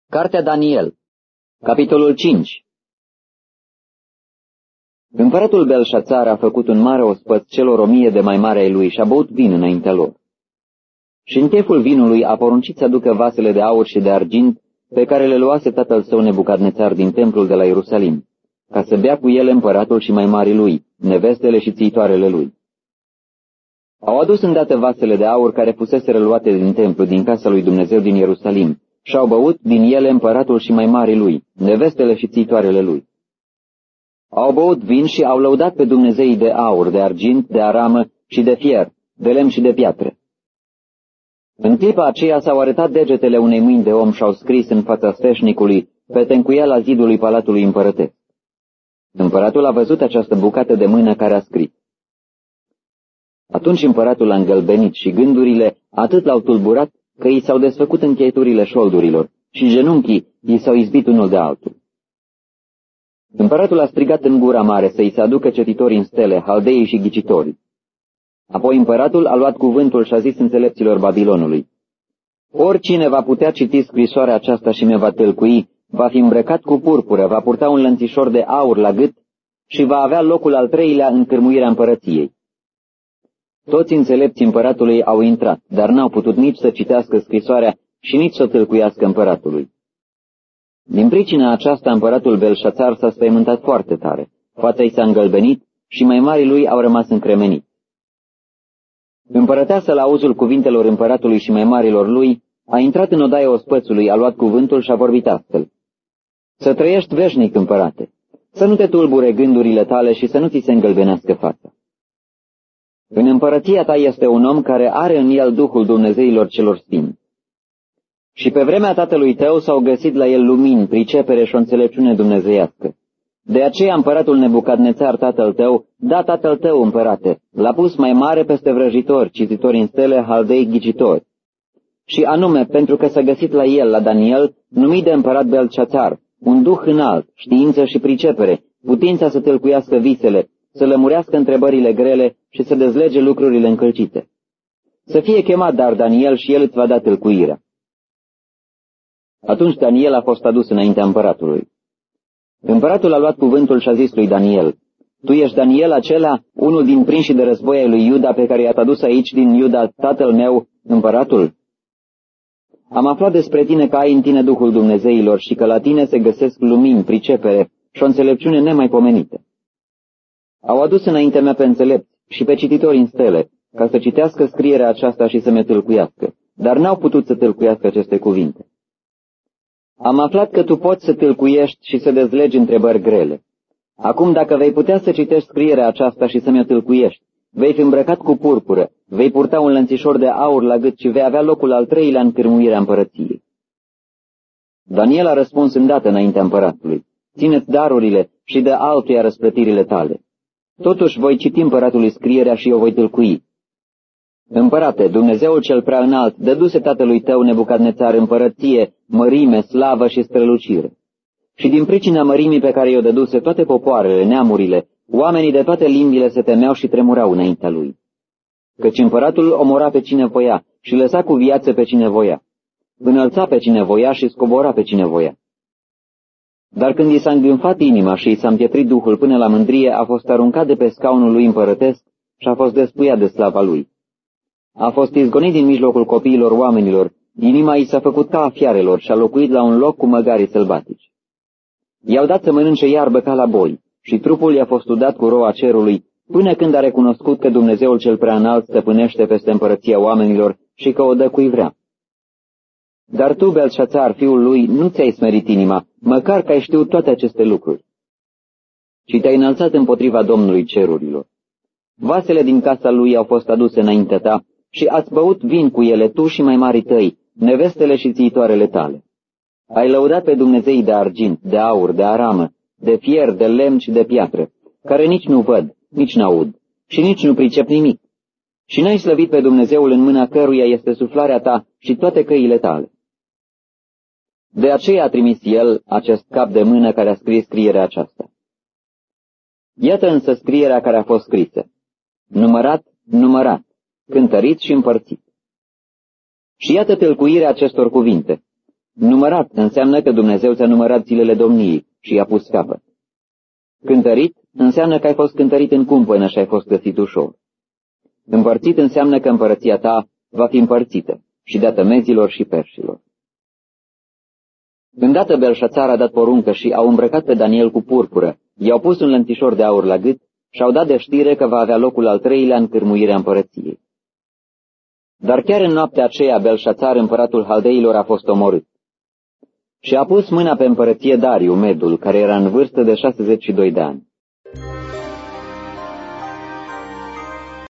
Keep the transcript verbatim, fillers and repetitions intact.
Cartea Daniel, capitolul cinci. Împăratul Belșațar a făcut un mare ospăț celor o mie de mai mari ai lui și a băut vin înaintea lor. Și în cheful vinului a poruncit să aducă vasele de aur și de argint pe care le luase tatăl său Nebucadnețar din templul de la Ierusalim, ca să bea cu ele împăratul și mai marii lui, nevestele și țitoarele lui. Au adus îndată vasele de aur care fuseseră luate din templu, din casa lui Dumnezeu din Ierusalim, și au băut din ele împăratul și mai marii lui, nevestele și țitoarele lui. Au băut vin și au lăudat pe Dumnezeii de aur, de argint, de aramă și de fier, de lemn și de piatră. În clipa aceea s-au arătat degetele unei mâini de om și au scris în fața sfeșnicului pe tencuiala zidului palatului împărătesc. Împăratul a văzut această bucată de mână care a scris. Atunci împăratul a îngălbenit și gândurile atât l-au tulburat că i s-au desfăcut încheieturile șoldurilor și genunchii i s-au izbit unul de altul. Împăratul a strigat în gura mare să-i se aducă cititorii în stele, haldeii și ghicitorii. Apoi împăratul a luat cuvântul și a zis înțelepților Babilonului: oricine va putea citi scrisoarea aceasta și mi va tâlcui, va fi îmbrăcat cu purpură, va purta un lănțișor de aur la gât și va avea locul al treilea în cârmuirea împărăției. Toți înțelepții împăratului au intrat, dar n-au putut nici să citească scrisoarea și nici să tâlcuiască împăratului. Din pricina aceasta împăratul Belșațar s-a spăimântat foarte tare, fața i s-a îngălbenit și mai marii lui au rămas încremeniți. Împărăteasa, la auzul cuvintelor împăratului și mai marilor lui, a intrat în odaia ospățului, a luat cuvântul și a vorbit astfel: să trăiești veșnic, împărate, să nu te tulbure gândurile tale și să nu ți se îngălbenească fața. În împărăția ta este un om care are în el Duhul Dumnezeilor celor sfinți. Și pe vremea tatălui tău s-au găsit la el lumini, pricepere și o înțelepciune dumnezeiască. De aceea împăratul Nebucadnețar, tatăl tău, da tatăl tău, împărate, l-a pus mai mare peste vrăjitori, cititori în stele, haldei, ghicitori. Și anume, pentru că s-a găsit la el, la Daniel, numit de împărat Belșațar, un duh înalt, știință și pricepere, putința să tâlcuiască visele, să lămurească întrebările grele și să dezlege lucrurile încălcite. Să fie chemat dar Daniel și el îți va da tâlcuirea. Atunci Daniel a fost adus înaintea împăratului. Împăratul a luat cuvântul și a zis lui Daniel: tu ești Daniel acela, unul din prinșii de război ai lui Iuda, pe care i-ați adus aici din Iuda tatăl meu, împăratul? Am aflat despre tine că ai în tine Duhul Dumnezeilor și că la tine se găsesc lumini, pricepere și o înțelepciune nemaipomenită. Au adus înaintea mea pe înțelepți și pe cititori în stele, ca să citească scrierea aceasta și să me tâlcuiască, dar n-au putut să tâlcuiască aceste cuvinte. Am aflat că tu poți să tâlcuiești și să dezlegi întrebări grele. Acum, dacă vei putea să citești scrierea aceasta și să mi-o tâlcuiești, vei fi îmbrăcat cu purpură, vei purta un lănțișor de aur la gât și vei avea locul al treilea în cârmuirea împărăției. Daniel a răspuns îndată înaintea împăratului: ține-ți darurile și de altuia răsplătirile tale. Totuși voi citi împăratului scrierea și o voi tâlcui. Împărate, Dumnezeul cel prea înalt dăduse tatălui tău Nebucadnețar împărăție, mărime, slavă și strălucire. Și din pricina mărimii pe care i-o dăduse toate popoarele, neamurile, oamenii de toate limbile se temeau și tremurau înaintea lui. Căci împăratul omora pe cine voia și lăsa cu viață pe cine voia, înălța pe cine voia și scobora pe cine voia. Dar când i s-a îngânfat inima și i s-a împietrit duhul până la mândrie, a fost aruncat de pe scaunul lui împărătesc și a fost despuiat de slava lui. A fost izgonit din mijlocul copiilor oamenilor, inima i s-a făcut ca a fiarelor și a locuit la un loc cu măgarii sălbatici. I-au dat să mănânce iarbă ca la boi și trupul i-a fost udat cu roa cerului, până când a recunoscut că Dumnezeul cel prea înalt stăpânește peste împărăția oamenilor și că o dă cui vrea. Dar tu, Belșațar, fiul lui, nu ți-ai smerit inima, măcar că ai știut toate aceste lucruri, ci te-ai înălțat împotriva Domnului cerurilor. Vasele din casa lui au fost aduse înaintea ta și ați băut vin cu ele tu și mai marii tăi, nevestele și țitoarele tale. Ai lăudat pe Dumnezeii de argint, de aur, de aramă, de fier, de lemn și de piatră, care nici nu văd, nici n-aud și nici nu pricep nimic. Și n-ai slăvit pe Dumnezeul în mâna căruia este suflarea ta și toate căile tale. De aceea a trimis el acest cap de mână care a scris scrierea aceasta. Iată însă scrierea care a fost scrisă: numărat, numărat, cântărit și împărțit. Și iată tâlcuirea acestor cuvinte: Numărat înseamnă că Dumnezeu ți-a numărat zilele domniei și i-a pus capăt. Cântărit înseamnă că ai fost cântărit în cumpănă și ai fost găsit ușor. Împărțit înseamnă că împărăția ta va fi împărțită și dată mezilor și perșilor. Îndată Belșațar a dat poruncă și au îmbrăcat pe Daniel cu purpură, i-au pus un lănțișor de aur la gât și au dat de știre că va avea locul al treilea în cârmuirea împărăției. Dar chiar în noaptea aceea Belșațar, împăratul Haldeilor, a fost omorât. Și a pus mâna pe împărăție Dariu, Medul, care era în vârstă de șaizeci și doi de ani.